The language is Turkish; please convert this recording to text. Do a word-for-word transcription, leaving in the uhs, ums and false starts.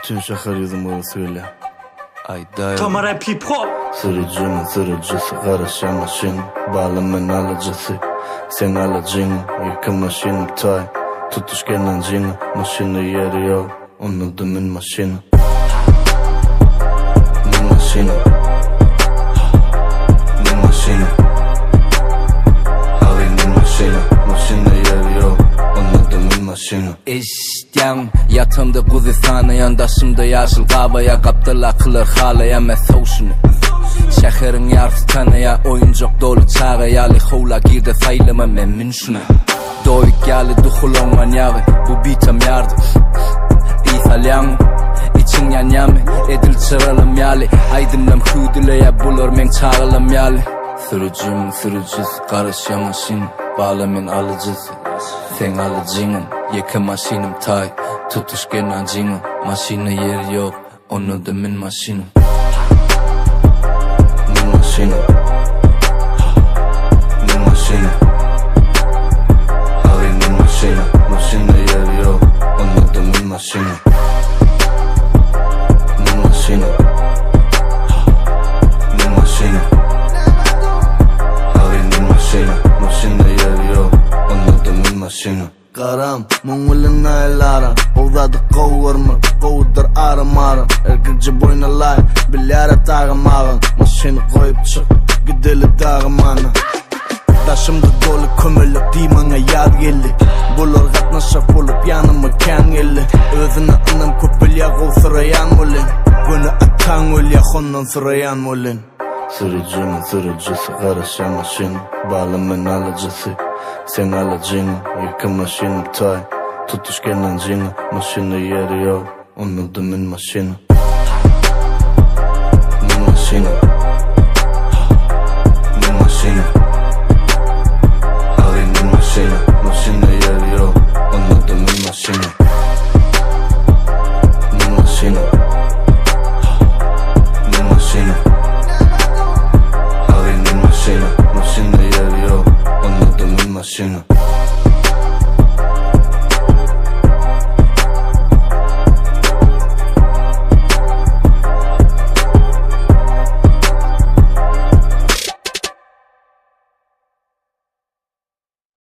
Bütün şehir yüzümü söyle. Ayda Tamara people. Sürücünün sürücüsü karışan maşin. Bağlamın alıcısı sen alacağın. Yıkı maşinim tay tutuş gelen cini. Maşini yeri yok onu dümin maşini. Min maşini Min maşini Halinin maşini. Maşini yeri yok onu dümin maşini. İşten yatımda kuzisana yandaşımda yaşıl kavaya kaptılar kılır halaya mesavşunu. Şehrin yarısı tanıya oyuncak dolu çağa yali hula girdi saylama memnun şuna. Doyuk yali duhulon manyağı bu bitam yardı. İtalyan için yan yami edil çıralım yali. Aydınlam hüdüleye bulur men çağılım yali. Sürücüm sürücüsü karışan maşin. Bağlamın alıcısı sen alıcının. Yıkı maşinim tay tutuş gelen cinin. Maşini yeri yok onu da min maşini. Min maşini Min maşini Halinin maşini. Maşini yeri yok onu da min maşini. Min maşini Min maşini Halinin maşini. Maşini yeri yok onu da min maşini. Karam, mungulina elara Ovdadı kovurma, kovdur arım arım Erkekçi boyuna lay, bilyara tağım ağın Maşini koyup çık, gideli dağım ana Taşımda dolu kömürlük dimana yad geldi Bulur katnaşak bulup yanıma kan geldi Özüne anam köpülya kov sırayan mulin Günü atan ölya ondan sırayan mulin. Sürücünün sürücüsü karışan maşini. Bağlamın alıcısı sen alacağın. Yıkı maşinim tay tutuş gelen cini. Maşini yeri yok onu da min maşini. Min maşini